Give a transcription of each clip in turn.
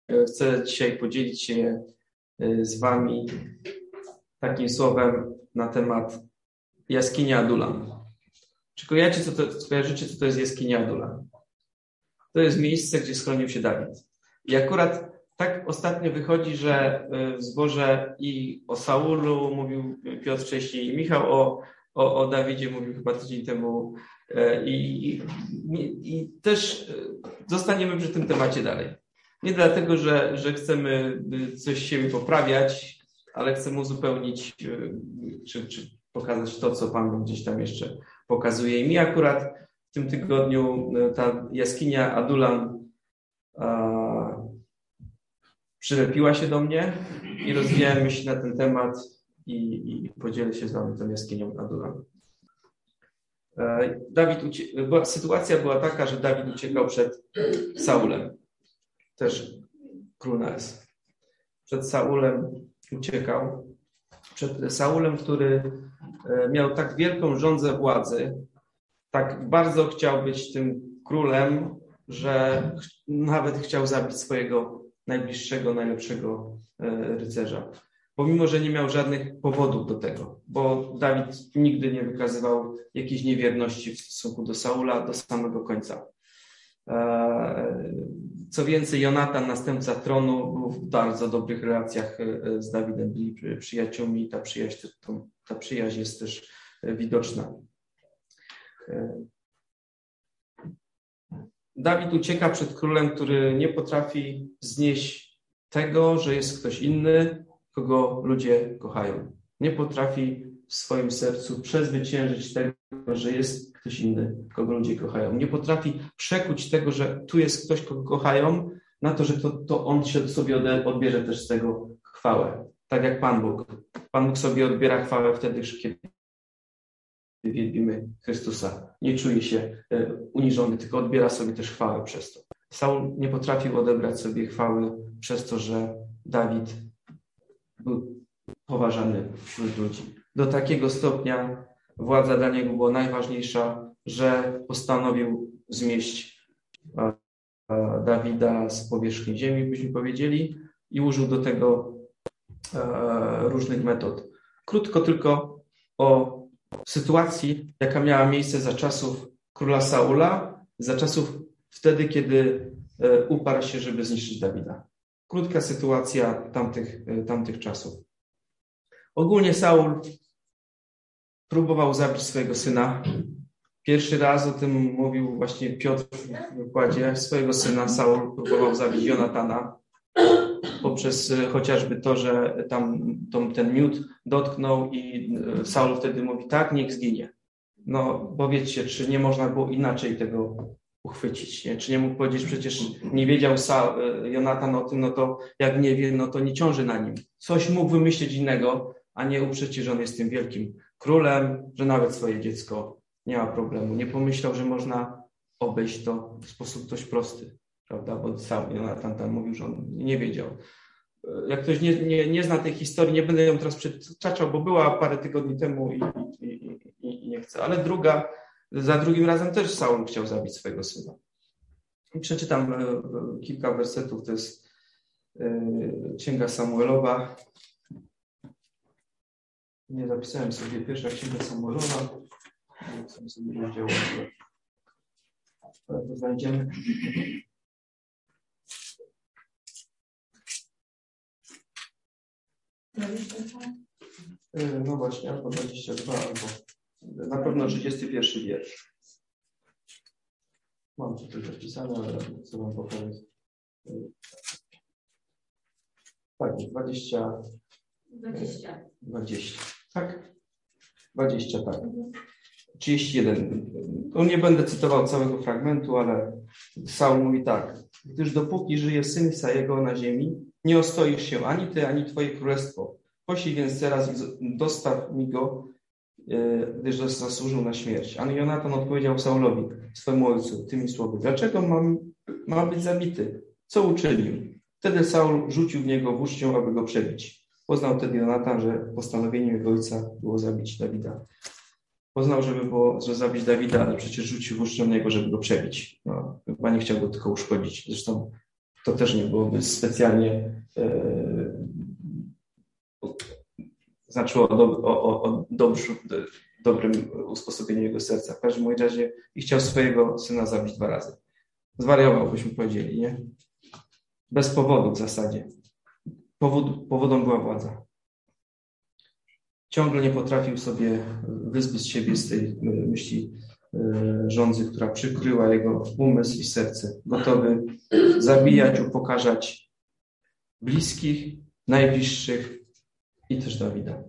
chcę dzisiaj podzielić się z Wami takim słowem na temat jaskini Adulam. Czy kojarzycie, co to jest jaskinia Adulam? To jest miejsce, gdzie schronił się Dawid. I akurat tak ostatnio wychodzi, że w zborze i o Saulu mówił Piotr wcześniej, i Michał o Dawidzie mówił chyba tydzień temu. I też zostaniemy przy tym temacie dalej. Nie dlatego, że chcemy coś siebie poprawiać, ale chcemy uzupełnić czy pokazać to, co Pan gdzieś tam jeszcze pokazuje. I mi akurat w tym tygodniu ta jaskinia Adulam przylepiła się do mnie i rozwijałem myśli na ten temat i podzielę się z Wami tą jaskinią Adulam. Sytuacja była taka, że Dawid uciekał przed Saulem. Też król Naes. Przed Saulem uciekał. Przed Saulem, który miał tak wielką żądzę władzy, tak bardzo chciał być tym królem, że nawet chciał zabić swojego najbliższego, najlepszego rycerza. Pomimo, że nie miał żadnych powodów do tego, bo Dawid nigdy nie wykazywał jakiejś niewierności w stosunku do Saula do samego końca. Co więcej, Jonatan, następca tronu, był w bardzo dobrych relacjach z Dawidem, byli przyjaciółmi i ta przyjaźń jest też widoczna. Dawid ucieka przed królem, który nie potrafi znieść tego, że jest ktoś inny, kogo ludzie kochają. Nie potrafi w swoim sercu przezwyciężyć tego, że jest ktoś inny, kogo ludzie kochają. Nie potrafi przekuć tego, że tu jest ktoś, kogo kochają, na to, że to on sobie odbierze też z tego chwałę. Tak jak Pan Bóg. Pan Bóg sobie odbiera chwałę wtedy, kiedy wielbimy Chrystusa. Nie czuje się uniżony, tylko odbiera sobie też chwałę przez to. Saul nie potrafił odebrać sobie chwały przez to, że Dawid był poważany wśród ludzi. Do takiego stopnia władza dla niego była najważniejsza, że postanowił zmieść Dawida z powierzchni ziemi, byśmy powiedzieli, i użył do tego różnych metod. Krótko tylko o sytuacji, jaka miała miejsce za czasów króla Saula, za czasów wtedy, kiedy uparł się, żeby zniszczyć Dawida. Krótka sytuacja tamtych czasów. Ogólnie Saul próbował zabić swojego syna. Pierwszy raz o tym mówił właśnie Piotr w wykładzie. Swojego syna Saul próbował zabić Jonatana poprzez chociażby to, że ten miód dotknął i Saul wtedy mówi, tak, niech zginie. No powiedzcie, czy nie można było inaczej tego uchwycić, nie? Czy nie mógł powiedzieć, przecież nie wiedział Jonatan o tym, no to jak nie wie, no to nie ciąży na nim. Coś mógł wymyślić innego, a nie uprzeć się, że on jest tym wielkim królem, że nawet swoje dziecko nie ma problemu. Nie pomyślał, że można obejść to w sposób dość prosty, prawda? Bo sam Jonatan tam mówił, że on nie wiedział. Jak ktoś nie zna tej historii, nie będę ją teraz przytaczał, bo była parę tygodni temu i nie chcę. Ale za drugim razem też Saul chciał zabić swojego syna. I przeczytam kilka wersetów, to jest Księga Samuelowa. Nie zapisałem sobie, pierwsza Księga Samuelowa. Nie sobie rozdział. To znajdziemy. No właśnie, albo 22, albo na pewno 31 wiersz. Mam tutaj zapisane, ale chcę wam pokazać. Tak, 20. Tak? 20, tak. 31. Tu nie będę cytował całego fragmentu, ale Saul mówi tak. Gdyż dopóki żyje syn Sajego na ziemi, nie ostoisz się ani ty, ani twoje królestwo. Poślij więc teraz i dostaw mi go, gdyż zasłużył na śmierć. A Jonatan odpowiedział Saulowi, swemu ojcu, tymi słowy. Dlaczego ma być zabity? Co uczynił? Wtedy Saul rzucił w niego włócznią, aby go przebić. Poznał wtedy Jonatan, że postanowieniem jego ojca było zabić Dawida. Poznał, że zabić Dawida, ale przecież rzucił włócznią na niego, żeby go przebić. No, chyba nie chciał go tylko uszkodzić. Zresztą to też nie byłoby specjalnie znaczyło o dobrym usposobieniu jego serca. W każdym razie i chciał swojego syna zabić 2 razy. Zwariował, byśmy powiedzieli, nie? Bez powodu w zasadzie. Powodem była władza. Ciągle nie potrafił sobie wyzbyć siebie z tej myśli żądzy, która przykryła jego umysł i serce. Gotowy zabijać, upokarzać bliskich, najbliższych i też Dawida.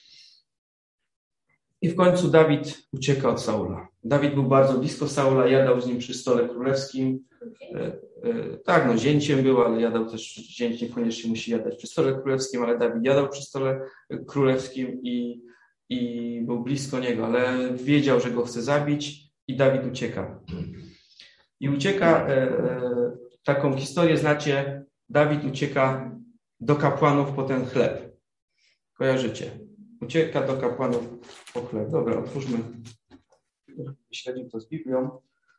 I w końcu Dawid ucieka od Saula. Dawid był bardzo blisko Saula, jadał z nim przy stole królewskim. Tak, no zięciem był, ale jadał też, zięć niekoniecznie musi jadać przy stole królewskim, ale Dawid jadał przy stole królewskim i był blisko niego, ale wiedział, że go chce zabić i Dawid ucieka. I ucieka, taką historię znacie, Dawid ucieka do kapłanów po ten chleb. Kojarzycie? Ucieka do kapłanów po chleb. Dobra, otwórzmy. Śledzimy to z Biblią.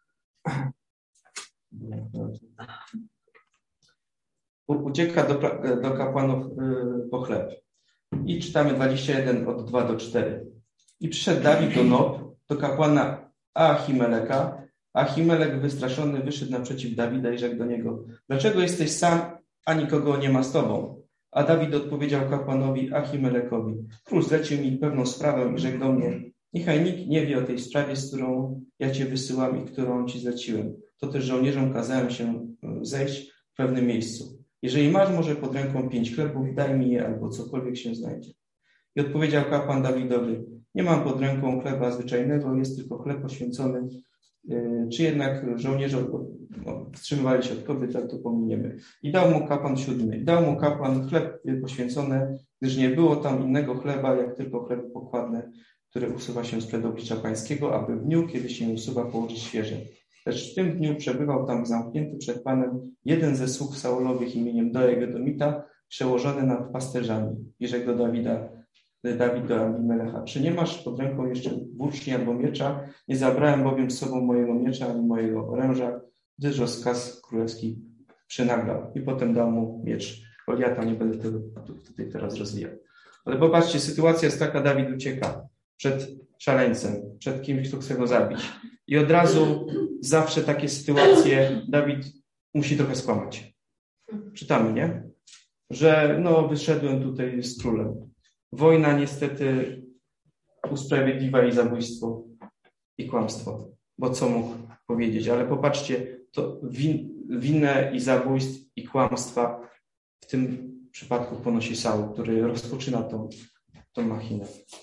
Ucieka do kapłanów po chleb. I czytamy 21 od 2 do 4. I przyszedł Dawid do Nob, do kapłana Ahimeleka. Ahimelek wystraszony wyszedł naprzeciw Dawida i rzekł do niego: dlaczego jesteś sam, a nikogo nie ma z tobą? A Dawid odpowiedział kapłanowi Ahimelekowi: król zlecił mi pewną sprawę i rzekł do mnie: niechaj nikt nie wie o tej sprawie, z którą ja cię wysyłam i którą ci zleciłem. To też żołnierzom kazałem się zejść w pewnym miejscu. Jeżeli masz może pod ręką 5 chlebów, daj mi je, albo cokolwiek się znajdzie. I odpowiedział kapłan Dawidowi: nie mam pod ręką chleba zwyczajnego, jest tylko chleb poświęcony. Czy jednak żołnierze wstrzymywali się od kobiet, ale to pominiemy. I dał mu kapłan 7. Dał mu kapłan chleb poświęcony, gdyż nie było tam innego chleba, jak tylko chleb pokładny, który usuwa się sprzed oblicza pańskiego, aby w dniu, kiedy się usuwa, położyć świeże. Lecz w tym dniu przebywał tam zamknięty przed Panem jeden ze sług Saulowych imieniem Doeg Edomita, przełożony nad pasterzami. I rzekł do Dawid do Abimelecha: czy nie masz pod ręką jeszcze włóczni albo miecza? Nie zabrałem bowiem z sobą mojego miecza ani mojego oręża, gdyż rozkaz królewski przynaglał. I potem dał mu miecz Goliata. Nie będę tego tutaj teraz rozwijał. Ale popatrzcie, sytuacja jest taka: Dawid ucieka przed szaleńcem, przed kimś, kto chce go zabić. I od razu zawsze takie sytuacje Dawid musi trochę skłamać. Czytamy, nie? Że wyszedłem tutaj z królem. Wojna niestety usprawiedliwia i zabójstwo, i kłamstwo. Bo co mógł powiedzieć? Ale popatrzcie, to winę i zabójstw i kłamstwa w tym przypadku ponosi Saul, który rozpoczyna tą machinę.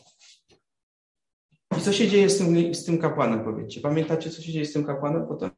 I co się dzieje z tym kapłanem, powiedzcie? Pamiętacie, co się dzieje z tym kapłanem potem?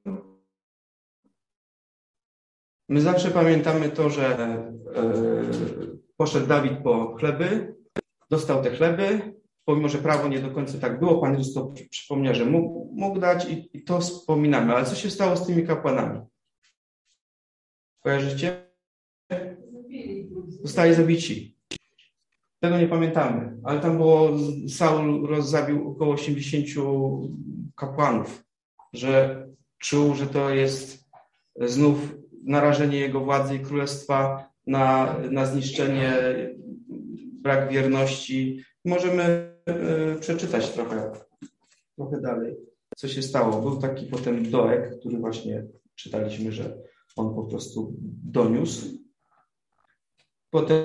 My zawsze pamiętamy to, że poszedł Dawid po chleby, dostał te chleby, pomimo że prawo nie do końca tak było, Pan Jezus to przypomniał, że mógł dać i to wspominamy. Ale co się stało z tymi kapłanami? Kojarzycie? Zostali zabici. Tego nie pamiętamy, ale tam było, Saul zabił około 80 kapłanów, że czuł, że to jest znów narażenie jego władzy i królestwa na zniszczenie, brak wierności. Możemy przeczytać trochę dalej, co się stało. Był taki potem Doeg, który właśnie czytaliśmy, że on po prostu doniósł. Potem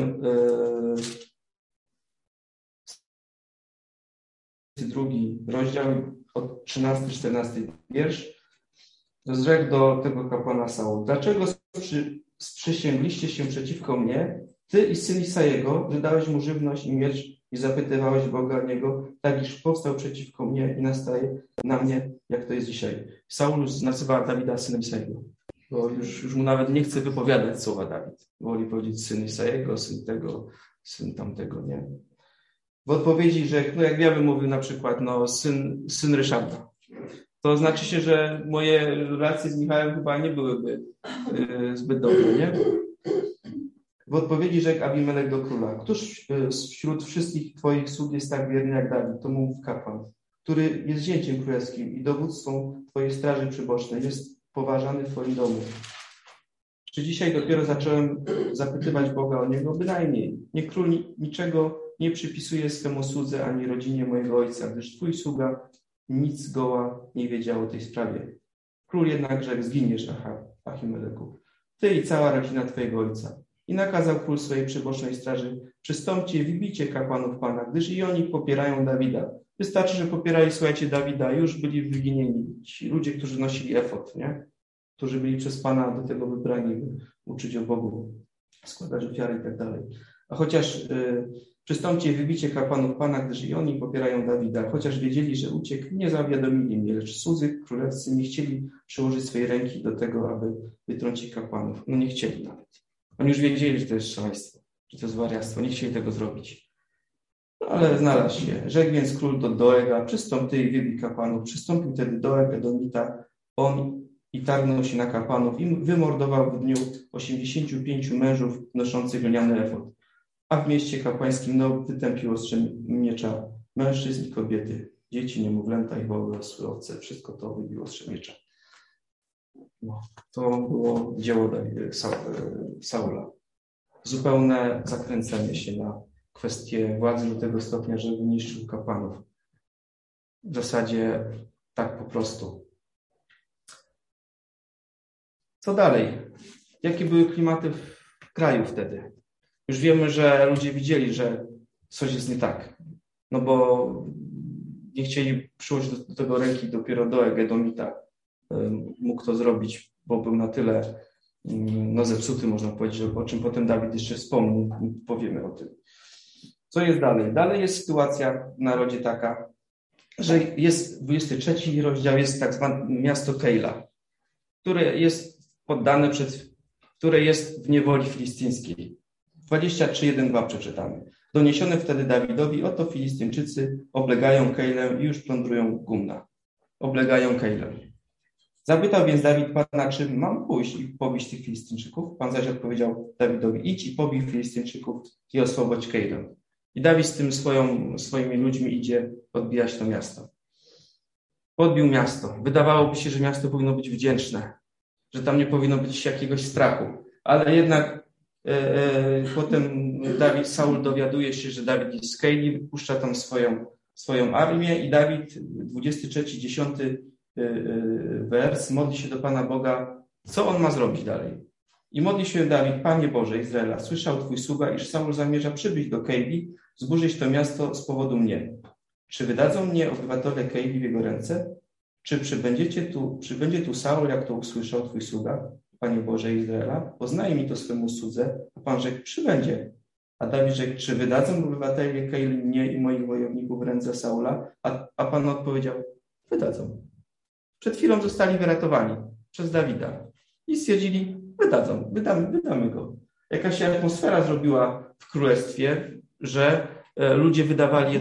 drugi rozdział od 13-14 wiersz. Zrzekł do tego kapłana Saul: dlaczego sprzysięgliście się przeciwko mnie, ty i syn Isajego, że dałeś mu żywność i miecz i zapytywałeś Boga o niego, tak iż powstał przeciwko mnie i nastaje na mnie, jak to jest dzisiaj. Saul nazywa Dawida synem Isajego, bo już mu nawet nie chce wypowiadać słowa Dawid. Woli powiedzieć syn Isajego, syn tego, syn tamtego, nie? W odpowiedzi, że jak ja bym mówił na przykład, syn Ryszarda, to znaczy się, że moje relacje z Michałem chyba nie byłyby zbyt dobre, nie? W odpowiedzi rzekł Abimelek do króla: któż wśród wszystkich twoich sług jest tak wierny jak Dawid? To mów kapłan, który jest zięciem królewskim i dowódcą twojej straży przybocznej, jest poważany w twoim domu. Czy dzisiaj dopiero zacząłem zapytywać Boga o niego? Bynajmniej. Niech król niczego nie przypisuje swemu słudze ani rodzinie mojego ojca, gdyż twój sługa nic zgoła nie wiedział o tej sprawie. Król jednakże zginiesz, Achimeleku, ty i cała rodzina twojego ojca. I nakazał król swojej przybocznej straży: przystąpcie i wybijcie kapłanów Pana, gdyż i oni popierają Dawida. Wystarczy, że popierali, słuchajcie, Dawida, już byli wyginieni. Ci ludzie, którzy nosili efod, nie? Którzy byli przez Pana do tego wybrani, by uczyć o Bogu, składać ofiary i tak dalej. A chociaż przystąpcie i wybicie kapłanów Pana, gdyż i oni popierają Dawida, chociaż wiedzieli, że uciekł, nie zawiadomili mnie, lecz cudzy królewscy nie chcieli przyłożyć swojej ręki do tego, aby wytrącić kapłanów. No nie chcieli nawet. Oni już wiedzieli, że to jest szaleństwo, że to jest wariactwo, nie chcieli tego zrobić. No ale znalazł się. Rzekł więc król do Doega: przystąp ty i wybij kapłanów. Przystąpił wtedy Doeg, Edomita, on i targnął się na kapłanów i wymordował w dniu 85 mężów noszących lniany efod. A w mieście kapłańskim wytępił ostrzem miecza mężczyzn i kobiety, dzieci, niemowlęta i woły, osły, owce. Wszystko to wybiło ostrzem miecza. No, to było dzieło Saula. Zupełne zakręcenie się na kwestię władzy do tego stopnia, że wyniszczył kapłanów. W zasadzie tak po prostu. Co dalej? Jakie były klimaty w kraju wtedy? Już wiemy, że ludzie widzieli, że coś jest nie tak. No bo nie chcieli przyłożyć do tego ręki, dopiero Doeg, Edomita mógł to zrobić, bo był na tyle zepsuty, można powiedzieć, o czym potem Dawid jeszcze wspomni, powiemy o tym. Co jest dalej? Dalej jest sytuacja w narodzie taka, że jest 23 rozdział, jest tak zwane miasto Kejla, które jest poddane które jest w niewoli filistyńskiej. 23:1-2 przeczytamy. Doniesione wtedy Dawidowi: oto Filistyńczycy oblegają Kejlę i już plądrują Gumna. Oblegają Kejlę. Zapytał więc Dawid Pana, czy mam pójść i pobić tych Filistyńczyków? Pan zaś odpowiedział Dawidowi: idź i pobij Filistyńczyków i oswobodź Kejlę. I Dawid z tym swoimi ludźmi idzie odbijać to miasto. Podbił miasto. Wydawałoby się, że miasto powinno być wdzięczne, że tam nie powinno być jakiegoś strachu. Ale jednak potem Saul dowiaduje się, że Dawid jest z Kejli, wypuszcza tam swoją armię i Dawid, 23:10 wers, modli się do Pana Boga, co on ma zrobić dalej. I modli się Dawid: Panie Boże Izraela, słyszał Twój sługa, iż Saul zamierza przybyć do Kejli, zburzyć to miasto z powodu mnie. Czy wydadzą mnie obywatele Kejli w jego ręce? Czy przybędzie tu Saul, jak to usłyszał Twój sługa, Panie Boże Izraela? Poznaj mi to swemu słudze. A Pan rzekł: przybędzie. A Dawid rzekł: czy wydadzą obywatele Kejli mnie i moich wojowników w ręce Saula? A Pan odpowiedział: wydadzą. Przed chwilą zostali wyratowani przez Dawida i stwierdzili: wydamy go. Jakaś się atmosfera zrobiła w królestwie, że ludzie wydawali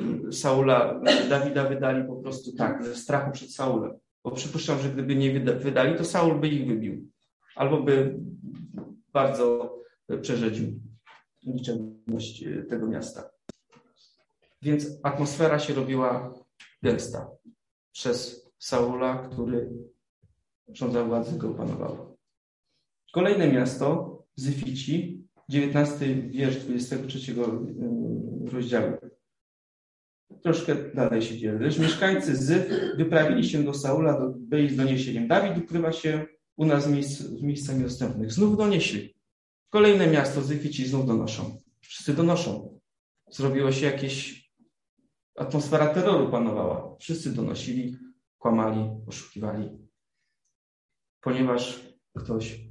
Dawida wydali po prostu tak, ze strachu przed Saulem. Bo przypuszczam, że gdyby nie wydali, to Saul by ich wybił. Albo by bardzo przerzedził liczebność tego miasta. Więc atmosfera się robiła gęsta przez Saula, który rządzał władzę, go opanował. Kolejne miasto, Zyfici, 19 wiersz 23 rozdziału. Troszkę dalej się dzieje. Lecz mieszkańcy Zyf wyprawili się do Saula, byli z doniesieniem: Dawid ukrywa się u nas w miejscach niedostępnych. Znów donieśli. Kolejne miasto, Zyfici, znów donoszą. Wszyscy donoszą. Zrobiło się atmosfera terroru panowała. Wszyscy donosili, kłamali, oszukiwali. Ponieważ ktoś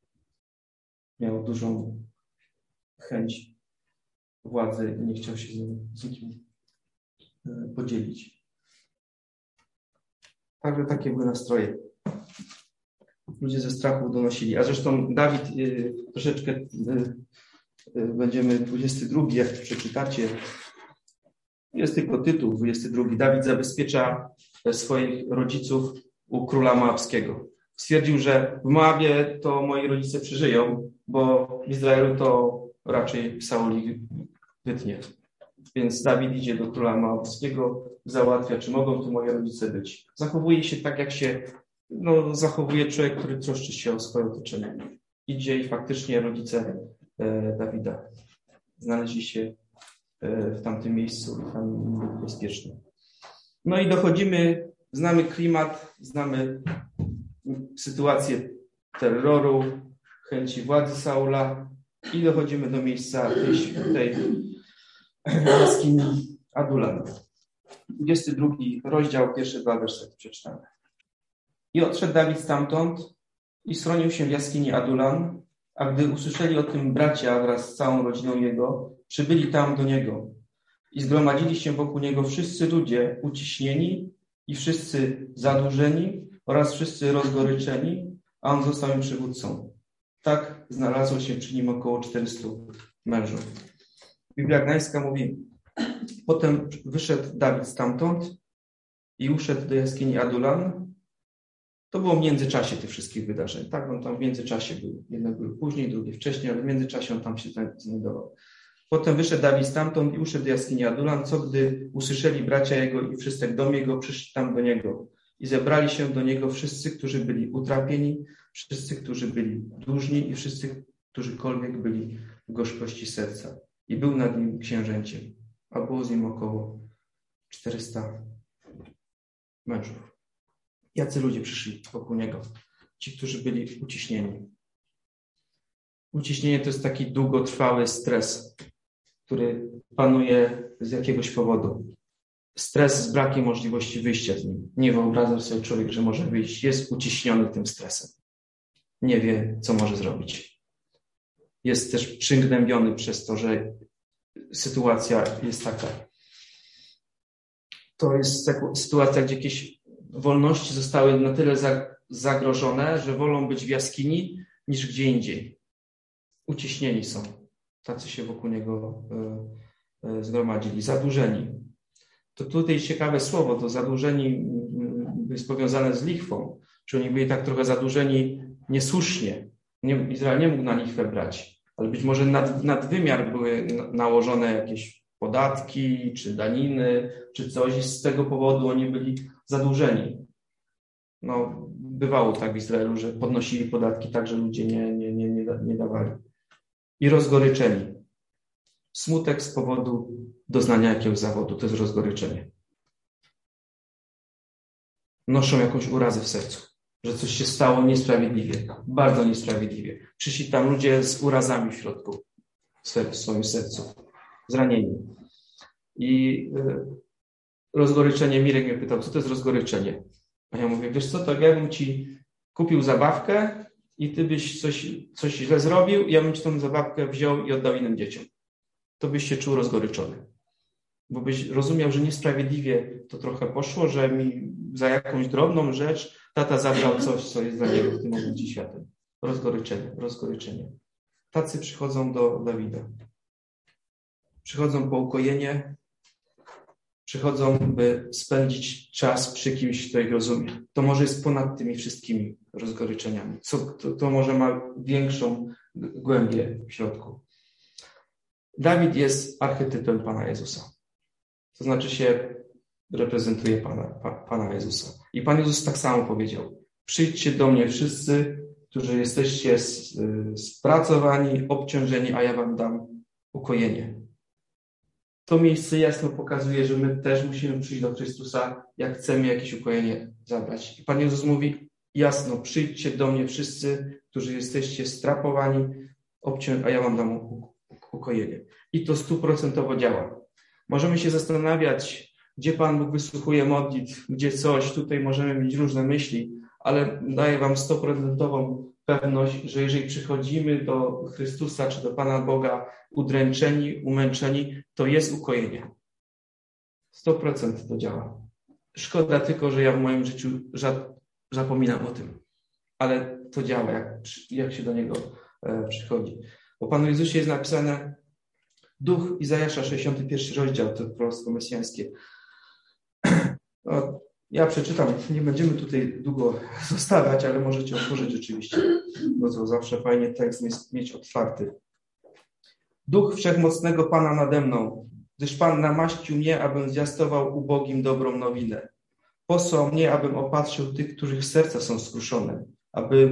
miał dużą chęć władzy i nie chciał się z nikim podzielić. Także takie były nastroje. Ludzie ze strachu donosili. A zresztą Dawid troszeczkę będziemy 22, jak przeczytacie. Jest tylko tytuł 22. Dawid zabezpiecza swoich rodziców u króla moabskiego. Stwierdził, że w Moabie to moi rodzice przeżyją, bo w Izraelu to raczej Saul ich wytnie. Więc Dawid idzie do króla moabskiego, załatwia, czy mogą tu moi rodzice być. Zachowuje się tak, jak się zachowuje człowiek, który troszczy się o swoje otoczenie. idzie i faktycznie rodzice Dawida znaleźli się w tamtym miejscu i tam byli bezpieczni. No i znamy klimat, znamy sytuację terroru, chęci władzy Saula i dochodzimy do miejsca tej jaskini Adulam. 22 rozdział, pierwsze 2 wersety przeczytamy. I odszedł Dawid stamtąd i schronił się w jaskini Adulam, a gdy usłyszeli o tym bracia wraz z całą rodziną jego, przybyli tam do niego i zgromadzili się wokół niego wszyscy ludzie uciśnieni i wszyscy zadłużeni oraz wszyscy rozgoryczeni, a on został im przywódcą. Tak znalazło się przy nim około 400 mężów. Biblia Gdańska mówi: potem wyszedł Dawid stamtąd i uszedł do jaskini Adulam. To było w międzyczasie tych wszystkich wydarzeń. Tak, on tam w międzyczasie był. Jedne były później, drugie wcześniej, ale w międzyczasie on tam się znajdował. Potem wyszedł Dawid stamtąd i uszedł do jaskini Adulam, co gdy usłyszeli bracia jego i wszyscy dom jego, przyszli tam do niego. I zebrali się do niego wszyscy, którzy byli utrapieni, wszyscy, którzy byli dłużni i wszyscy, którzykolwiek byli w gorzkości serca. I był nad nim księżęciem, a było z nim około 400 mężów. Jacy ludzie przyszli wokół niego? Ci, którzy byli uciśnieni. Uciśnienie to jest taki długotrwały stres, który panuje z jakiegoś powodu. Stres z brakiem możliwości wyjścia z nim. Nie wyobraża sobie człowiek, że może wyjść. Jest uciśniony tym stresem. Nie wie, co może zrobić. Jest też przygnębiony przez to, że sytuacja jest taka. To jest sytuacja, gdzie jakieś wolności zostały na tyle zagrożone, że wolą być w jaskini niż gdzie indziej. Uciśnieni są. Tacy się wokół niego zgromadzili. Zadłużeni. To tutaj ciekawe słowo, to zadłużeni jest powiązane z lichwą. Czy oni byli tak trochę zadłużeni niesłusznie. Izrael nie mógł na lichwę brać, ale być może nad wymiar były nałożone jakieś podatki, czy daniny, czy coś i z tego powodu oni byli zadłużeni. No, bywało tak w Izraelu, że podnosili podatki tak, że ludzie nie dawali. I rozgoryczeni. Smutek z powodu doznania jakiegoś zawodu, to jest rozgoryczenie. Noszą jakąś urazę w sercu, że coś się stało niesprawiedliwie, bardzo niesprawiedliwie. Przyszli tam ludzie z urazami w środku, w swoim sercu, zranieni. I rozgoryczenie, Mirek mnie pytał, co to jest rozgoryczenie? A ja mówię, wiesz co, to ja bym ci kupił zabawkę i ty byś coś źle zrobił i ja bym ci tą zabawkę wziął i oddał innym dzieciom. To byś się czuł rozgoryczony. Bo byś rozumiał, że niesprawiedliwie to trochę poszło, że mi za jakąś drobną rzecz tata zabrał coś, co jest dla niego w tym momencie światem. Rozgoryczenie. Tacy przychodzą do Dawida. Przychodzą po ukojenie, przychodzą, by spędzić czas przy kimś, kto ich rozumie. To może jest ponad tymi wszystkimi rozgoryczeniami. To może ma większą głębię w środku. Dawid jest archetypem Pana Jezusa. To znaczy się reprezentuje Pana Jezusa. I Pan Jezus tak samo powiedział. Przyjdźcie do mnie wszyscy, którzy jesteście spracowani, obciążeni, a ja wam dam ukojenie. To miejsce jasno pokazuje, że my też musimy przyjść do Chrystusa, jak chcemy jakieś ukojenie zabrać. I Pan Jezus mówi jasno, przyjdźcie do mnie wszyscy, którzy jesteście strapowani, a ja wam dam ukojenie. I to 100% działa. Możemy się zastanawiać, gdzie Pan Bóg wysłuchuje modlitw, gdzie coś, tutaj możemy mieć różne myśli, ale daję wam 100% pewność, że jeżeli przychodzimy do Chrystusa czy do Pana Boga udręczeni, umęczeni, to jest ukojenie. 100% to działa. Szkoda tylko, że ja w moim życiu zapominam o tym. Ale to działa, jak się do Niego przychodzi. O Panu Jezusie jest napisane Duch Izajasza, 61 rozdział, to proroctwo mesjańskie. No, ja przeczytam, nie będziemy tutaj długo zostawać, ale możecie otworzyć oczywiście, bo to zawsze fajnie tekst mieć otwarty. Duch Wszechmocnego Pana nade mną, gdyż Pan namaścił mnie, abym zwiastował ubogim dobrą nowinę. Posłał mnie, abym opatrzył tych, których serca są skruszone, aby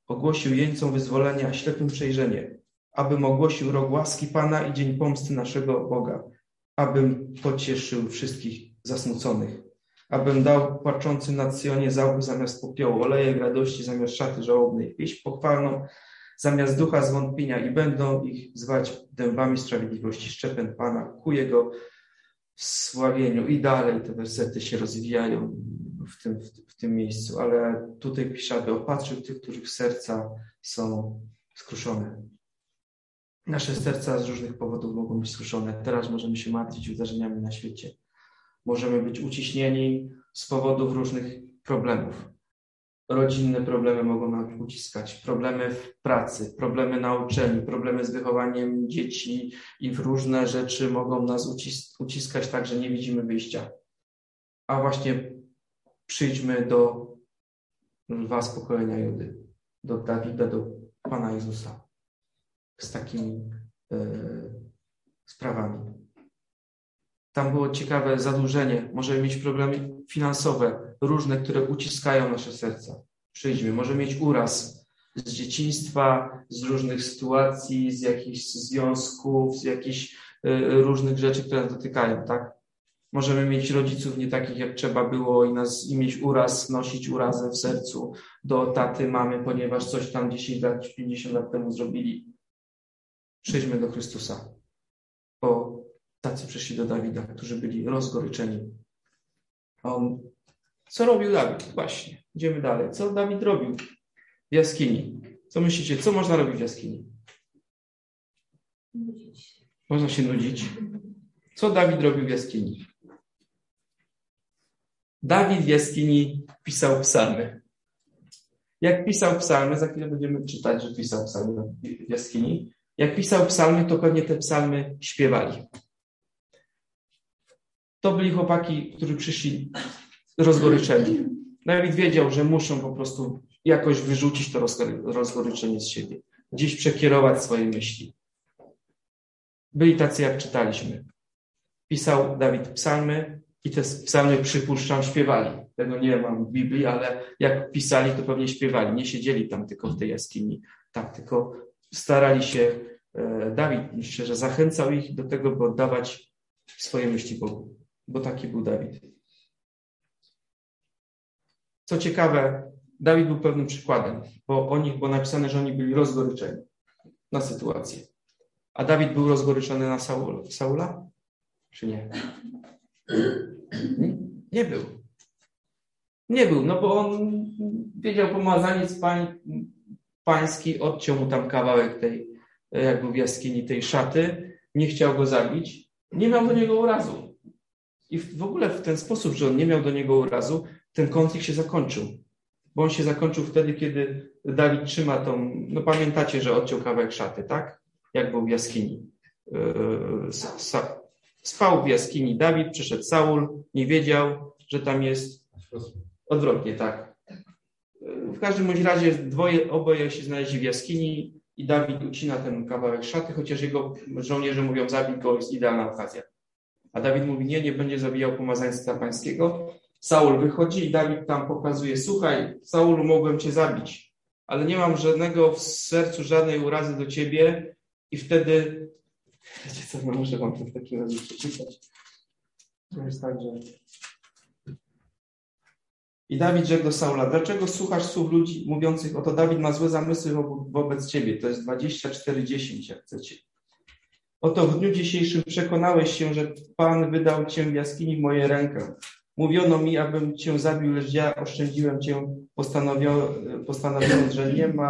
ogłosił jeńcom wyzwolenie, a ślepym przejrzenie, abym ogłosił rok łaski Pana i dzień pomsty naszego Boga, abym pocieszył wszystkich zasmuconych, abym dał płaczącym nad Syjonie załóg zamiast popiołu, olejek radości zamiast szaty żałobnej, pieśń pochwalną zamiast ducha zwątpienia i będą ich zwać dębami sprawiedliwości, szczepen Pana ku Jego sławieniu. I dalej te wersety się rozwijają w tym miejscu, ale tutaj pisze, aby opatrzył tych, których serca są skruszone. Nasze serca z różnych powodów mogą być skruszone. Teraz możemy się martwić wydarzeniami na świecie. Możemy być uciśnieni z powodów różnych problemów. Rodzinne problemy mogą nas uciskać, problemy w pracy, problemy na uczelni, problemy z wychowaniem dzieci i w różne rzeczy mogą nas uciskać tak, że nie widzimy wyjścia. A właśnie przyjdźmy do lwa z pokolenia Judy, do Dawida, do Pana Jezusa z takimi sprawami. Tam było ciekawe zadłużenie, możemy mieć problemy finansowe, różne, które uciskają nasze serca. Przyjdźmy, możemy mieć uraz z dzieciństwa, z różnych sytuacji, z jakichś związków, z jakichś różnych rzeczy, które nas dotykają, tak? Możemy mieć rodziców nie takich, jak trzeba było i mieć uraz, nosić urazę w sercu do taty, mamy, ponieważ coś tam 10 lat, 50 lat temu zrobili. Przyjdźmy do Chrystusa, bo tacy przyszli do Dawida, którzy byli rozgoryczeni. A co robił Dawid? Właśnie, idziemy dalej. Co Dawid robił w jaskini? Co myślicie, co można robić w jaskini? Nudzić. Można się nudzić. Co Dawid robił w jaskini? Dawid w jaskini pisał psalmy. Jak pisał psalmy, za chwilę będziemy czytać, że pisał psalmy w jaskini. Jak pisał psalmy, to pewnie te psalmy śpiewali. To byli chłopaki, którzy przyszli rozgoryczeni. Dawid wiedział, że muszą po prostu jakoś wyrzucić to rozgoryczenie z siebie. Gdzieś przekierować swoje myśli. Byli tacy, jak czytaliśmy. Pisał Dawid psalmy i te psalmy, przypuszczam, śpiewali. Tego nie mam w Biblii, ale jak pisali, to pewnie śpiewali. Nie siedzieli tam tylko w tej jaskini. Tak, tylko starali się. Dawid, myślę, że zachęcał ich do tego, by oddawać swoje myśli Bogu. Bo taki był Dawid. Co ciekawe, Dawid był pewnym przykładem, bo o nich było napisane, że oni byli rozgoryczeni na sytuację. A Dawid był rozgoryczony na Saula? Czy nie? Nie był. Nie był, no bo on wiedział, pomazaniec pański odciął mu tam kawałek tej, jak był w jaskini, tej szaty. Nie chciał go zabić. Nie miał do niego urazu. I w ogóle w ten sposób, że on nie miał do niego urazu, ten konflikt się zakończył. Bo on się zakończył wtedy, kiedy Dawid trzyma tą, no pamiętacie, że odciął kawałek szaty, tak? Jak był w jaskini. Spał w jaskini Dawid, przyszedł Saul, nie wiedział, że tam jest. Odwrotnie, tak. W każdym bądź razie oboje się znaleźli w jaskini i Dawid ucina ten kawałek szaty, chociaż jego żołnierze mówią, zabij go, jest idealna okazja. A Dawid mówi, nie będzie zabijał pomazaństwa pańskiego. Saul wychodzi i Dawid tam pokazuje, słuchaj, Saulu, mogłem cię zabić, ale nie mam żadnego w sercu, żadnej urazy do ciebie i wtedy, wiecie co, no muszę wam to w takim razie przeczytać. To jest tak, że... I Dawid rzekł do Saula, dlaczego słuchasz słów ludzi mówiących, oto Dawid ma złe zamysły wobec ciebie. To jest 24:10, jak chcecie. Oto w dniu dzisiejszym przekonałeś się, że Pan wydał cię w jaskini w moje rękę. Mówiono mi, abym cię zabił, lecz ja oszczędziłem cię, postanowiając,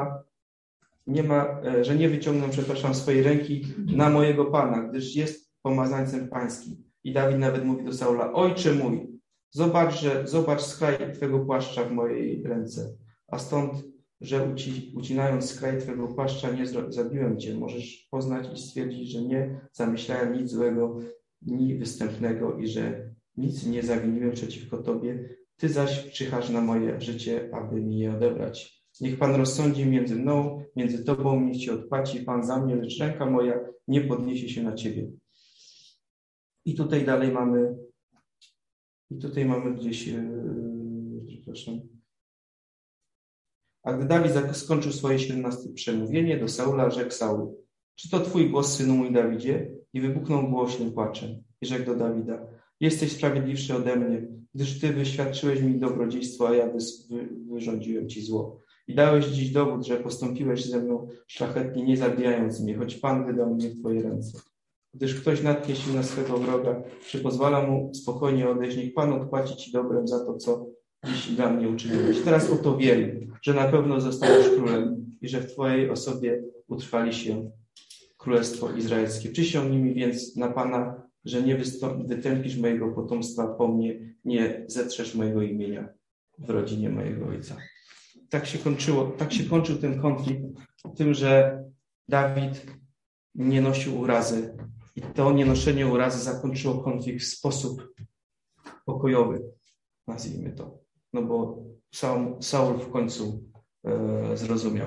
że nie wyciągnę, swojej ręki na mojego Pana, gdyż jest pomazańcem pańskim. I Dawid nawet mówi do Saula, ojcze mój, zobacz skraj twego płaszcza w mojej ręce, a stąd, że ucinając skraj twego płaszcza nie zabiłem cię. Możesz poznać i stwierdzić, że nie zamyślałem nic złego, ni występnego i że nic nie zawiniłem przeciwko tobie. Ty zaś czyhasz na moje życie, aby mi je odebrać. Niech Pan rozsądzi między mną, między tobą, niech ci odpłaci Pan za mnie, lecz ręka moja nie podniesie się na ciebie. I tutaj dalej mamy gdzieś, przepraszam, A gdy Dawid skończył swoje 17 przemówienie do Saula, rzekł Saul: czy to twój głos, synu mój Dawidzie? I wybuchnął głośnym płaczem. I rzekł do Dawida: jesteś sprawiedliwszy ode mnie, gdyż ty wyświadczyłeś mi dobrodziejstwo, a ja wyrządziłem ci zło. I dałeś dziś dowód, że postąpiłeś ze mną szlachetnie, nie zabijając mnie, choć Pan wydał mnie w twoje ręce. Gdyż ktoś natknie się na swego wroga, czy pozwala mu spokojnie odejść, niech Pan odpłaci ci dobrem za to, co dziś dla mnie uczyniłeś. Teraz oto wiem, że na pewno zostaniesz królem i że w twojej osobie utrwali się Królestwo Izraelskie. Przysiągnij mi więc na Pana, że nie wytępisz mojego potomstwa po mnie, nie zetrzesz mojego imienia w rodzinie mojego ojca. Tak się kończył ten konflikt tym, że Dawid nie nosił urazy. I to nienoszenie urazy zakończyło konflikt w sposób pokojowy, nazwijmy to. No bo Saul w końcu zrozumiał.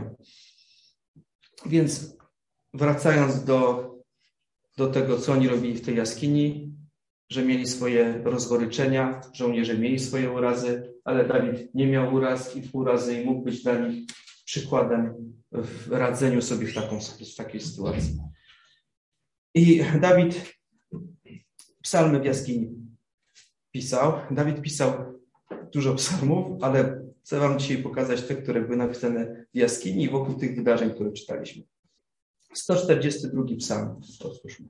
Więc wracając do tego, co oni robili w tej jaskini, że mieli swoje rozgoryczenia, żołnierze mieli swoje urazy, ale Dawid nie miał urazy i mógł być dla nich przykładem w radzeniu sobie w takiej sytuacji. I Dawid psalmy w jaskini pisał. Dawid pisał dużo psalmów, ale chcę wam dzisiaj pokazać te, które były napisane w jaskini wokół tych wydarzeń, które czytaliśmy. 142 psalm. Otwórzmy.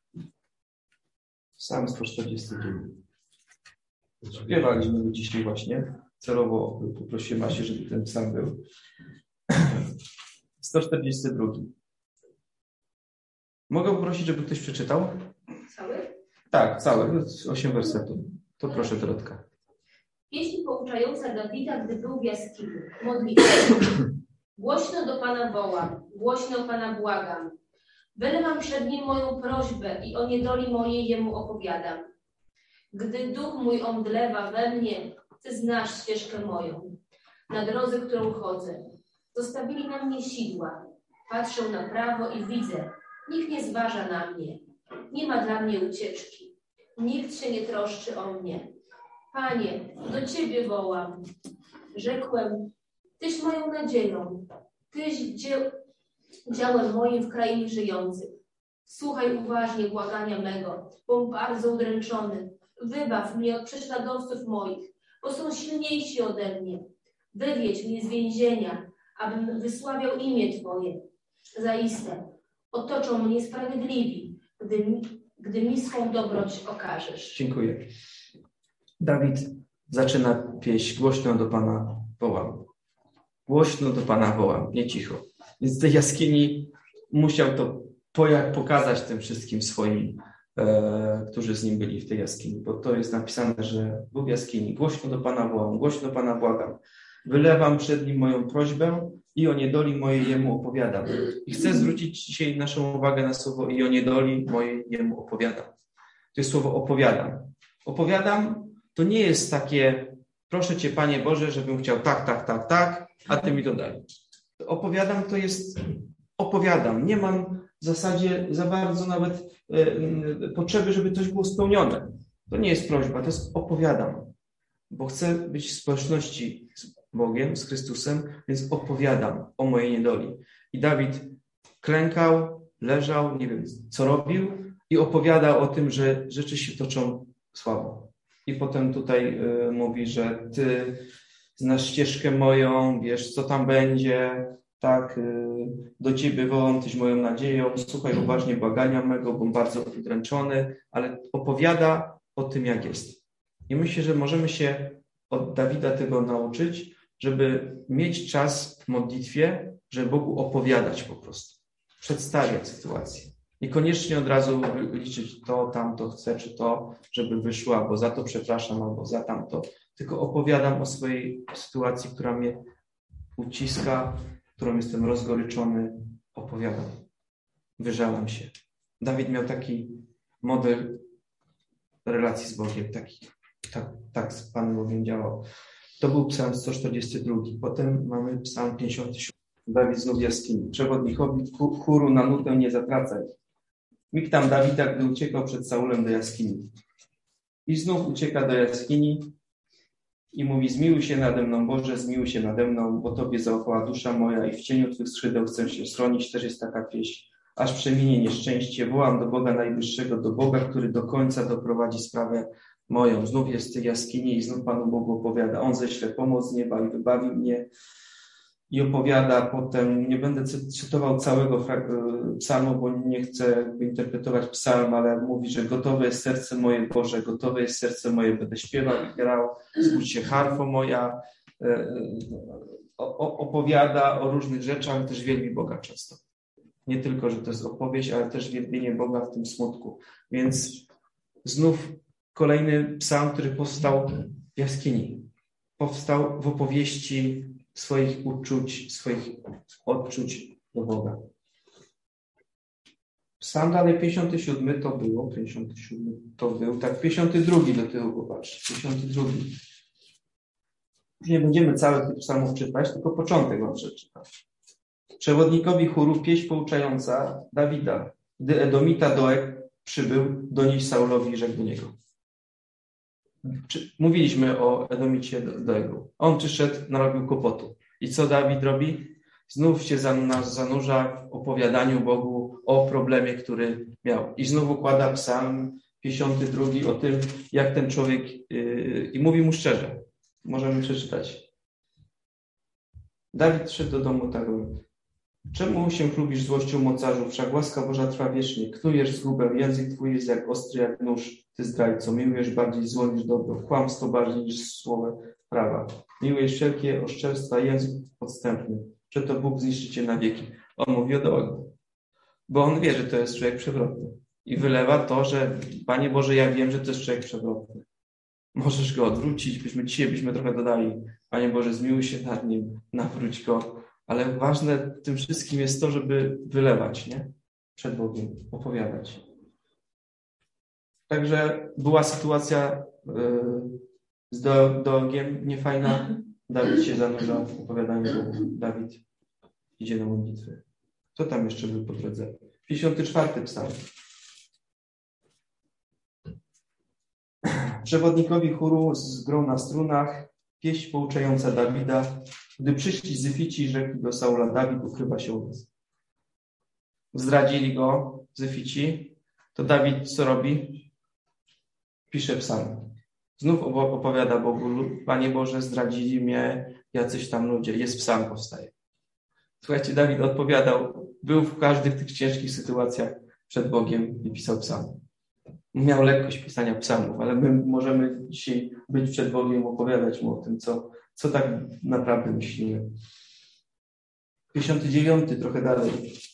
Psalm 149. Śpiewaliśmy dzisiaj właśnie. Celowo poprosiłem Asię, żeby ten psalm był. 142. Mogę poprosić, żeby ktoś przeczytał? Cały? Tak, cały. 8 wersetów. To proszę, Dorotka. Pieśń pouczająca Dawida, gdy był w jaskini. Modlitwa. Głośno do Pana wołam, głośno Pana błagam. Wylewam przed Nim moją prośbę i o niedoli mojej Jemu opowiadam. Gdy duch mój omdlewa we mnie, Ty znasz ścieżkę moją. Na drodze, którą chodzę. Zostawili na mnie sidła. Patrzę na prawo i widzę. Nikt nie zważa na mnie. Nie ma dla mnie ucieczki. Nikt się nie troszczy o mnie. Panie, do Ciebie wołam. Rzekłem: Tyś moją nadzieją. Tyś działem moim w krainie żyjących. Słuchaj uważnie błagania mego, bom bardzo udręczony. Wybaw mnie od prześladowców moich, bo są silniejsi ode mnie. Wywiedź mnie z więzienia, abym wysławiał imię Twoje. Zaiste, otoczą mnie sprawiedliwi, gdy mi swą dobroć okażesz. Dziękuję. Dawid zaczyna pieśń: głośno do Pana wołam. Głośno do Pana wołam, nie cicho. Więc w tej jaskini musiał to pokazać tym wszystkim swoim, którzy z nim byli w tej jaskini. Bo to jest napisane, że był w jaskini. Głośno do Pana wołam, głośno Pana błagam. Wylewam przed Nim moją prośbę i o niedoli mojej Jemu opowiadam. I chcę zwrócić dzisiaj naszą uwagę na słowo i o niedoli mojej Jemu opowiadam. To jest słowo opowiadam. Opowiadam to nie jest takie: proszę Cię, Panie Boże, żebym chciał tak, a Ty mi to daj. Opowiadam to jest opowiadam. Nie mam w zasadzie za bardzo nawet potrzeby, żeby coś było spełnione. To nie jest prośba, to jest opowiadam. Bo chcę być w społeczności z Bogiem, z Chrystusem, więc opowiadam o mojej niedoli. I Dawid klękał, leżał, nie wiem co robił i opowiadał o tym, że rzeczy się toczą słabo. I potem tutaj mówi, że Ty znasz ścieżkę moją, wiesz co tam będzie, tak, do Ciebie wołam, Tyś moją nadzieją, słuchaj uważnie błagania mego, bo bardzo udręczony, ale opowiada o tym, jak jest. I myślę, że możemy się od Dawida tego nauczyć, żeby mieć czas w modlitwie, żeby Bogu opowiadać po prostu, przedstawiać sytuację. Niekoniecznie od razu liczyć to, tamto chcę, czy to, żeby wyszło, albo za to przepraszam, albo za tamto. Tylko opowiadam o swojej sytuacji, która mnie uciska, którą jestem rozgoryczony. Opowiadam. Wyżalam się. Dawid miał taki model relacji z Bogiem. Tak z Panem Bogiem działał. To był psalm 142. Potem mamy psalm 57. Dawid znów w jaskini. Przewodnikowi chóru na nutę nie zatracaj. Miktam Dawida, gdy uciekał przed Saulem do jaskini. I znów ucieka do jaskini i mówi: zmiłuj się nade mną, Boże, zmiłuj się nade mną, bo Tobie zaufała dusza moja i w cieniu Twych skrzydeł chcę się schronić. Też jest taka pieśń. Aż przeminie nieszczęście, wołam do Boga Najwyższego, do Boga, który do końca doprowadzi sprawę moją. Znów jest w tej jaskini i znów Panu Bogu opowiada. On ześle pomoc z nieba i wybawi mnie. I opowiada potem, nie będę cytował całego psalmu, bo nie chcę interpretować psalm, ale mówi, że gotowe jest serce moje, Boże, gotowe jest serce moje, będę śpiewał i grał, zbudź się harfo moja. Opowiada o różnych rzeczach, też wielbi Boga często. Nie tylko, że to jest opowieść, ale też wielbienie Boga w tym smutku. Więc znów kolejny psalm, który powstał w jaskini. Powstał w opowieści swoich uczuć, swoich odczuć do Boga. Psalm dalej 57 to było, 57 to był, tak 52 do tyłu, popatrz, 52. Już nie będziemy całych tych psalmów czytać, tylko początek wam przeczytać. Przewodnikowi chóru pieśń pouczająca Dawida. Gdy Edomita Doeg przybył, donieść Saulowi i rzekł do niego. Mówiliśmy o Edomicie Doegu. On przyszedł, narobił kłopotu. I co Dawid robi? Znów się zanurza w opowiadaniu Bogu o problemie, który miał. I znów układa psalm 52 o tym, jak ten człowiek i mówi mu szczerze. Możemy przeczytać. Dawid szedł do domu tak. Czemu się chlubisz złością mocarzu? Wszak łaska Boża trwa wiecznie. Knujesz zgubę, język twój jest jak ostry, jak nóż. Ty zdrajco, miłujesz bardziej zło niż dobro, kłamstwo bardziej niż słowo prawa. Miłujesz wszelkie oszczerstwa, język podstępny. Że to Bóg zniszczy cię na wieki. On mówi o Doegu. Bo on wie, że to jest człowiek przewrotny. I wylewa to, że Panie Boże, ja wiem, że to jest człowiek przewrotny. Możesz go odwrócić, byśmy trochę dodali. Panie Boże, zmiłuj się nad nim, nawróć go. Ale ważne w tym wszystkim jest to, żeby wylewać, nie? Przed Bogiem, opowiadać. Także była sytuacja z Doegiem niefajna. Dawid się zanurza w opowiadaniu Bogu. Dawid idzie na modlitwę. Co tam jeszcze był po drodze? 54 psalm. Przewodnikowi chóru z grą na strunach, pieśń pouczająca Dawida. Gdy przyszli Zyfici, rzekli do Saula: Dawid ukrywa się u nas. Zdradzili go Zyfici. To Dawid co robi? Pisze psalm. Znów opowiada Bogu: Panie Boże, zdradzili mnie jacyś tam ludzie. Jest psalm, powstaje. Słuchajcie, Dawid odpowiadał, był w każdych tych ciężkich sytuacjach przed Bogiem i pisał psalm. Miał lekkość pisania psalmów, ale my możemy dzisiaj być przed Bogiem, opowiadać Mu o tym, co tak naprawdę myślimy. 59, trochę dalej.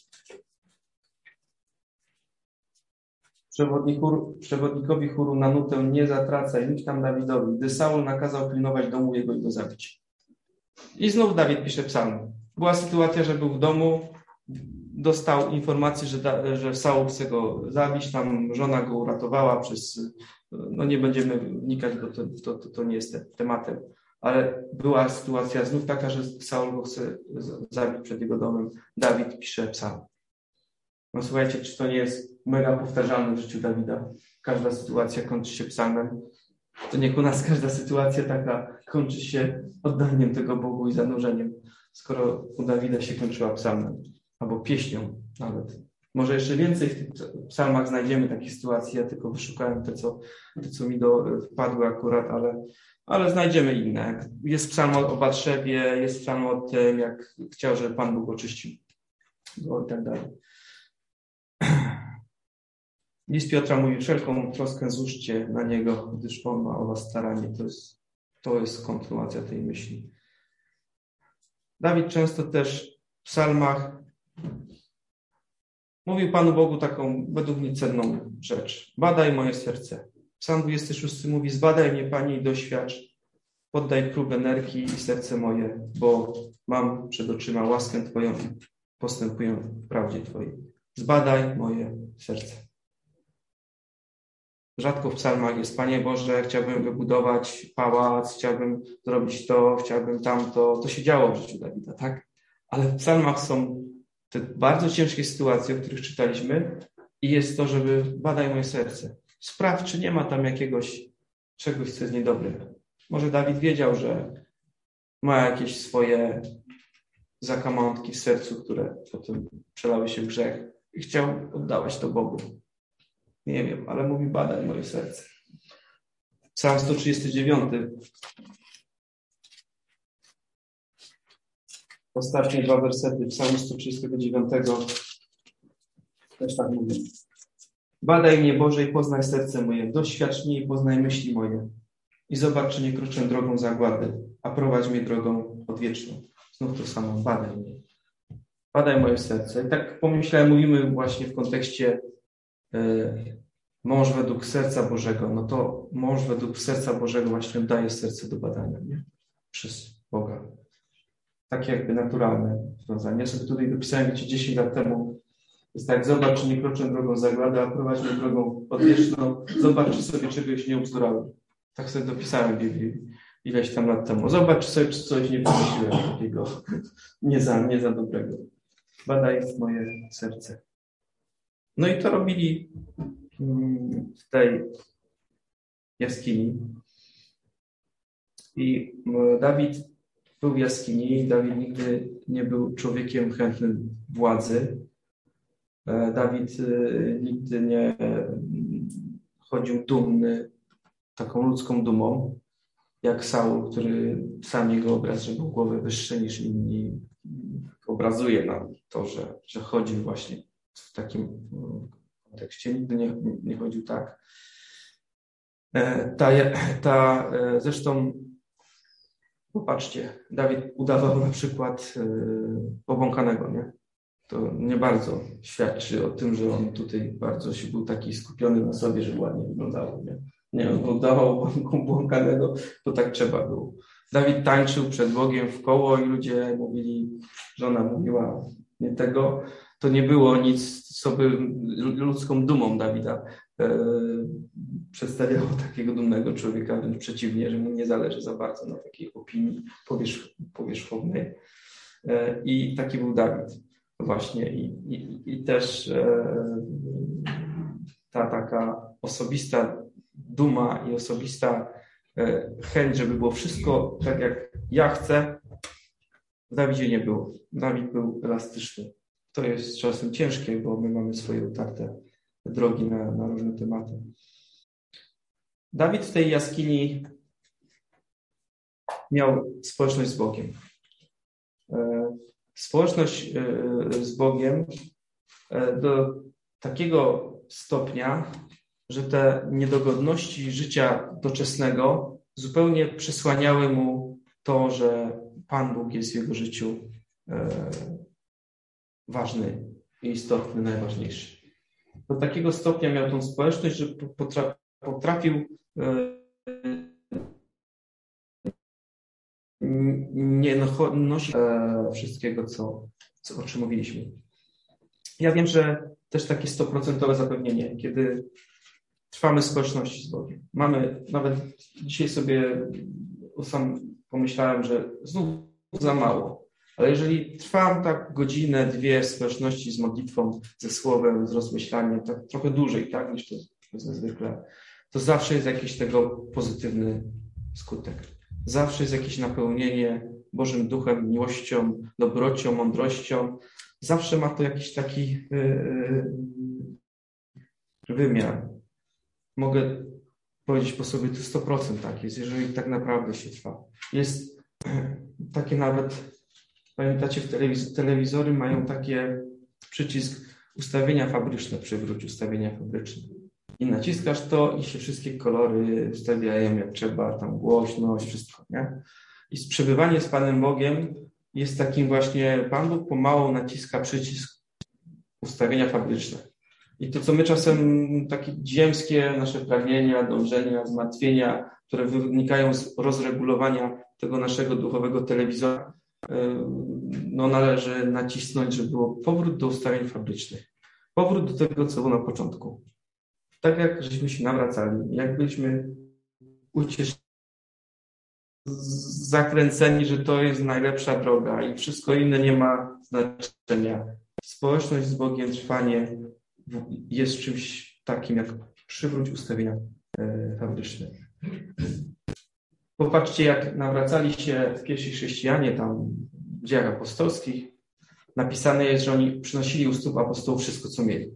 Przewodnikowi chóru na nutę: nie zatracaj, mów tam Dawidowi, gdy Saul nakazał pilnować domu jego i go zabić. I znów Dawid pisze psalm. Była sytuacja, że był w domu, dostał informację, że Saul chce go zabić, tam żona go uratowała nie będziemy wnikać, bo to nie jest tematem, ale była sytuacja znów taka, że Saul go chce zabić przed jego domem. Dawid pisze psalm. No słuchajcie, czy to nie jest mega powtarzalne w życiu Dawida? Każda sytuacja kończy się psalmem. To niech u nas każda sytuacja taka kończy się oddaniem tego Bogu i zanurzeniem, skoro u Dawida się kończyła psalmem, albo pieśnią nawet. Może jeszcze więcej w tych psalmach znajdziemy takich sytuacji, ja tylko wyszukałem te, co mi wpadły akurat, ale znajdziemy inne. Jest psalm o Batrzewie, jest psalm o tym, jak chciał, żeby Pan Bóg oczyścił go i tak dalej. List Piotra mówi: wszelką troskę złóżcie na Niego, gdyż On ma o was staranie. To jest kontynuacja tej myśli. Dawid często też w psalmach mówił Panu Bogu taką według mnie cenną rzecz. Badaj moje serce. Psalm 26 mówi: zbadaj mnie, Panie, i doświadcz. Poddaj próbę nerki i serce moje, bo mam przed oczyma łaskę Twoją i postępuję w prawdzie Twojej. Zbadaj moje serce. Rzadko w psalmach jest: Panie Boże, chciałbym wybudować pałac, chciałbym zrobić to, chciałbym tamto. To się działo w życiu Dawida, tak? Ale w psalmach są te bardzo ciężkie sytuacje, o których czytaliśmy, i jest to, żeby badaj moje serce. Sprawdź, czy nie ma tam czegoś, co jest niedobre. Może Dawid wiedział, że ma jakieś swoje zakamarki w sercu, które potem przelały się w grzech i chciał oddawać to Bogu. Nie wiem, ale mówi: badaj moje serce. Psalm 139. Ostatnie 2 wersety Psalmu 139 też tak mówi. Badaj mnie, Boże, i poznaj serce moje. Doświadcz mnie i poznaj myśli moje. I zobacz, czy nie kroczę drogą zagłady, a prowadź mnie drogą odwieczną. Znów to samo. Badaj mnie. Badaj moje serce. I tak pomyślałem, mówimy właśnie w kontekście mąż według serca Bożego. No to mąż według serca Bożego właśnie daje serce do badania, nie? Przez Boga. Takie jakby naturalne rozwiązanie. Ja sobie tutaj dopisałem 10 lat temu. Jest tak: zobacz, czy nie kroczę drogą zagłady, a prowadź mnie drogą odwieczną. Zobacz, czy sobie czegoś nie ubzdurałem. Tak sobie dopisałem ileś tam lat temu. Zobacz, czy coś nie pomyśliłem takiego nie za dobrego. Badaj moje serce. No i to robili w tej jaskini. I Dawid był w jaskini. Dawid nigdy nie był człowiekiem chętnym władzy. Dawid nigdy nie chodził dumny, taką ludzką dumą, jak Saul, który sam jego obraz, że był głowę wyższy niż inni, obrazuje nam to, że chodził właśnie w takim kontekście. Nigdy nie chodził tak. Zresztą popatrzcie, Dawid udawał na przykład obłąkanego, nie? To nie bardzo świadczy o tym, że on tutaj bardzo się był taki skupiony na sobie, że ładnie wyglądało, nie? Nie, on udawał obłąkanego, to tak trzeba było. Dawid tańczył przed Bogiem w koło i ludzie mówili, żona mówiła nie tego. To nie było nic, co by ludzką dumą Dawida przedstawiało takiego dumnego człowieka, wręcz przeciwnie, że mu nie zależy za bardzo na takiej opinii powierzchownej. I taki był Dawid właśnie. I też ta taka osobista duma i osobista chęć, żeby było wszystko tak, jak ja chcę, w Dawidzie nie było. Dawid był elastyczny. To jest czasem ciężkie, bo my mamy swoje utarte drogi na różne tematy. Dawid w tej jaskini miał społeczność z Bogiem. Społeczność z Bogiem do takiego stopnia, że te niedogodności życia doczesnego zupełnie przesłaniały mu to, że Pan Bóg jest w jego życiu ważny i istotny, najważniejszy. Do takiego stopnia miał tą społeczność, że potrafił nie nosić wszystkiego, o czym mówiliśmy. Ja wiem, że też takie 100% zapewnienie, kiedy trwamy w społeczności z Bogiem. Mamy, nawet dzisiaj sobie sam pomyślałem, że znów za mało, ale jeżeli trwam tak godzinę, 2 w społeczności z modlitwą, ze słowem, z rozmyślaniem, tak trochę dłużej, tak, niż to zwykle, to zawsze jest jakiś tego pozytywny skutek. Zawsze jest jakieś napełnienie Bożym Duchem, miłością, dobrocią, mądrością. Zawsze ma to jakiś taki wymiar. Mogę powiedzieć po sobie, to 100% tak jest, jeżeli tak naprawdę się trwa. Jest takie nawet, pamiętacie, w telewizory mają takie przycisk ustawienia fabryczne, przywróć ustawienia fabryczne. I naciskasz to i się wszystkie kolory ustawiają jak trzeba, tam głośność, wszystko, nie? I przebywanie z Panem Bogiem jest takim właśnie, Pan Bóg pomału naciska przycisk ustawienia fabryczne. I to, co my czasem, takie ziemskie nasze pragnienia, dążenia, zmartwienia, które wynikają z rozregulowania tego naszego duchowego telewizora, no należy nacisnąć, żeby było powrót do ustawień fabrycznych. Powrót do tego, co było na początku. Tak jak żeśmy się nawracali, jak byliśmy ucieszeni, zakręceni, że to jest najlepsza droga i wszystko inne nie ma znaczenia. Społeczność z Bogiem, trwanie jest czymś takim jak przywróć ustawienia fabryczne. Popatrzcie, jak nawracali się pierwsi chrześcijanie tam w Dziejach Apostolskich. Napisane jest, że oni przynosili u stóp apostołów wszystko, co mieli.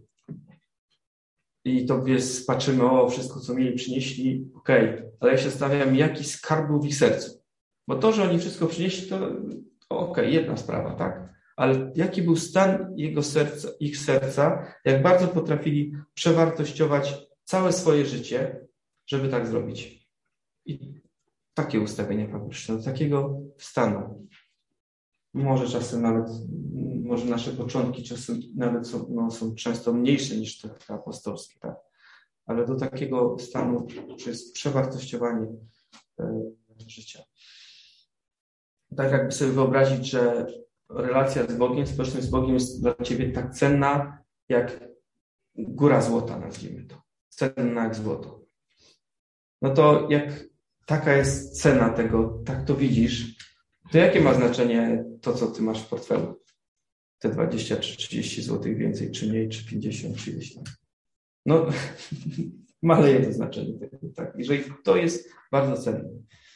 I to jest, patrzymy, wszystko, co mieli, przynieśli, okej. Ale ja się zastanawiam, jaki skarb był w ich sercu. Bo to, że oni wszystko przynieśli, to okej, jedna sprawa, tak? Ale jaki był stan ich serca, jak bardzo potrafili przewartościować całe swoje życie, żeby tak zrobić. I takie ustawienie fabryczne, do takiego stanu. Może czasem nawet, może nasze początki czasem nawet są często mniejsze niż te apostolskie, tak? Ale do takiego stanu, czy jest przewartościowanie życia. Tak jakby sobie wyobrazić, że relacja z Bogiem, społeczność z Bogiem jest dla ciebie tak cenna, jak góra złota, nazwijmy to. Cenna jak złoto. No to jak taka jest cena tego, tak to widzisz, to jakie ma znaczenie to, co ty masz w portfelu? Te 20 czy 30 zł więcej, czy mniej, czy 50, czy ileś tam. No, maleje to znaczenie tego, tak? Jeżeli to jest bardzo cenne.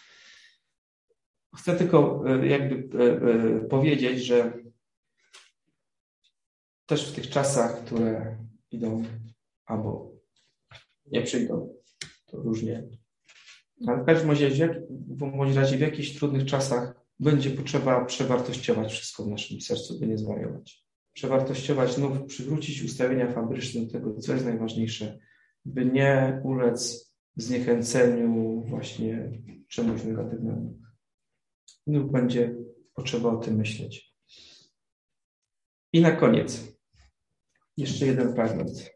Chcę tylko powiedzieć, że też w tych czasach, które idą albo nie przyjdą, to różnie. Ale w każdym razie w jakichś trudnych czasach będzie potrzeba przewartościować wszystko w naszym sercu, by nie zwariować. Przewartościować, znów przywrócić ustawienia fabryczne do tego, co jest najważniejsze, by nie ulec zniechęceniu właśnie czemuś negatywnemu. Znów będzie potrzeba o tym myśleć. I na koniec jeszcze jeden fragment.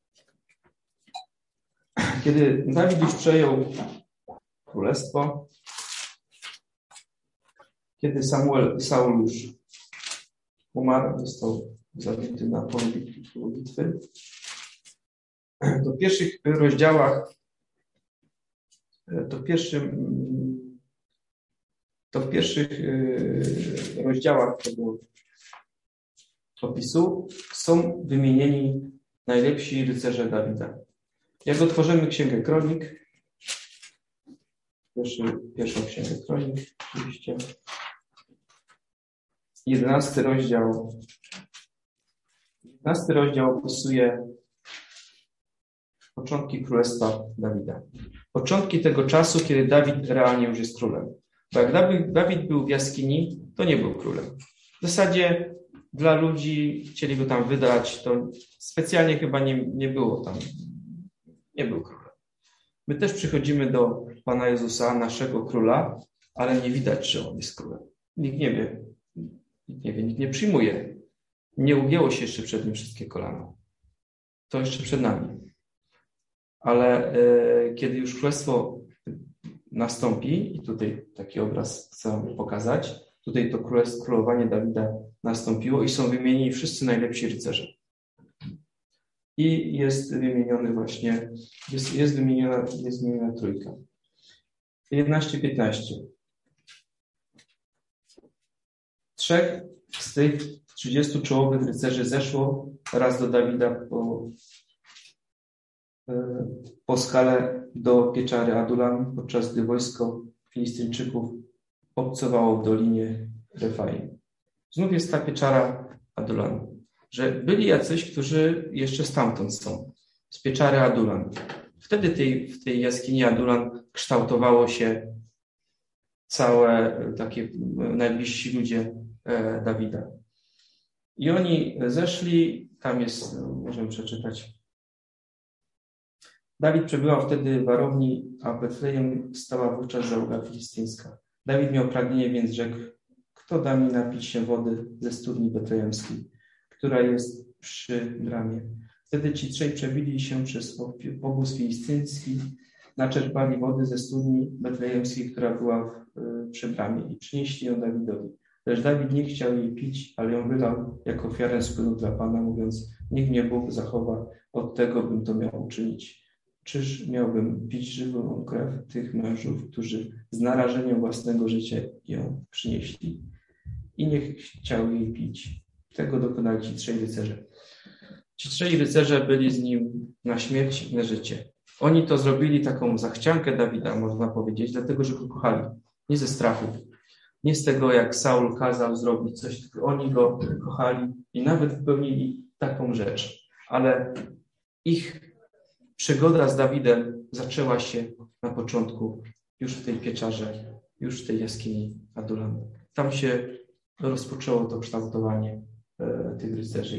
Kiedy Dawid już przejął królestwo, kiedy Saul już umarł, został zabity na polu bitwy, to w pierwszych rozdziałach tego opisu są wymienieni najlepsi rycerze Dawida. Jak otworzymy Księgę Kronik, pierwszą Księgę Kronik, oczywiście, 11 rozdział opisuje początki Królestwa Dawida. Początki tego czasu, kiedy Dawid realnie już jest królem. Bo jak Dawid był w jaskini, to nie był królem. W zasadzie dla ludzi chcieli go tam wydać, to specjalnie chyba nie było tam, nie był królem. My też przychodzimy do Pana Jezusa, naszego króla, ale nie widać, że on jest królem. Nikt nie wie, nikt nie przyjmuje. Nie ugięło się jeszcze przed nim wszystkie kolana. To jeszcze przed nami. Ale kiedy już królestwo nastąpi, i tutaj taki obraz chcę wam pokazać, tutaj to królowanie Dawida nastąpiło i są wymienieni wszyscy najlepsi rycerze. I jest wymieniony właśnie, jest wymieniona trójka. 11-15. 3 z tych 30 czołowych rycerzy zeszło raz do Dawida po skale do pieczary Adulam, podczas gdy wojsko Filistyńczyków obcowało w dolinie Refaim. Znów jest ta pieczara Adulam, że byli jacyś, którzy jeszcze stamtąd są, z pieczary Adulam. Wtedy w tej jaskini Adulam kształtowało się całe takie najbliżsi ludzie Dawida. I oni zeszli, tam jest, możemy przeczytać. Dawid przebywał wtedy w warowni, a w Betlejem stała wówczas załoga filistyńska. Dawid miał pragnienie, więc rzekł, kto da mi napić się wody ze studni betlejemskiej, która jest przy bramie. Wtedy ci trzej przebili się przez obóz filistyński, naczerpali wody ze studni betlejemskiej, która była przy bramie i przynieśli ją Dawidowi. Lecz Dawid nie chciał jej pić, ale ją wylał jako ofiarę z płynu dla Pana, mówiąc, niech mnie Bóg zachowa, od tego bym to miał uczynić. Czyż miałbym pić żywą krew tych mężów, którzy z narażeniem własnego życia ją przynieśli? I nie chciał jej pić. Tego dokonali ci trzej rycerze. Ci trzej rycerze byli z nim na śmierć i na życie. Oni to zrobili taką zachciankę Dawida, można powiedzieć, dlatego, że go kochali. Nie ze strachu. Nie z tego, jak Saul kazał zrobić coś, tylko oni go kochali i nawet wypełnili taką rzecz. Ale ich przygoda z Dawidem zaczęła się na początku już w tej pieczarze, już w tej jaskini Adulam. Tam się rozpoczęło to kształtowanie tych rycerzy. I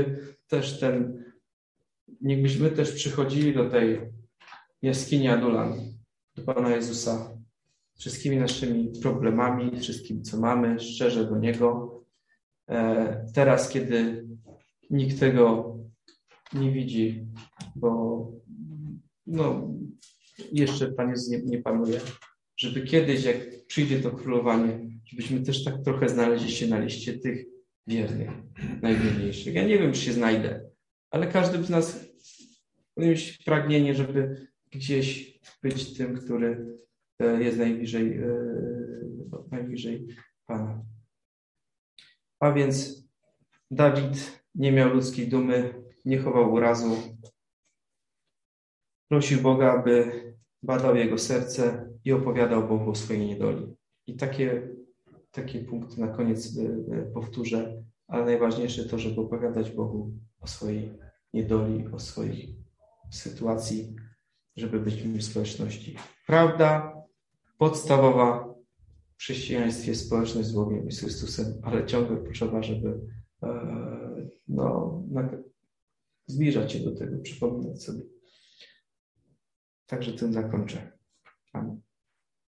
niechbyśmy też przychodzili do tej jaskini Adulam, do Pana Jezusa, wszystkimi naszymi problemami, wszystkim, co mamy, szczerze do Niego. Teraz, kiedy nikt tego nie widzi, bo jeszcze Pan Jezus nie panuje, żeby kiedyś, jak przyjdzie to królowanie, żebyśmy też tak trochę znaleźli się na liście tych wiernych, najwierniejszych. Ja nie wiem, czy się znajdę, ale każdy z nas powinien mieć pragnienie, żeby gdzieś być tym, który jest najbliżej Pana. A więc Dawid nie miał ludzkiej dumy, nie chował urazu. Prosił Boga, aby badał jego serce i opowiadał Bogu o swojej niedoli. I takie punkty na koniec powtórzę, ale najważniejsze to, żeby opowiadać Bogu o swojej niedoli, o swojej sytuacji, żeby być w społeczności. Prawda podstawowa w chrześcijaństwie, społeczność z Bogiem i z Chrystusem, ale ciągle potrzeba, żeby zbliżać się do tego, przypominać sobie. Także tym zakończę. Amen.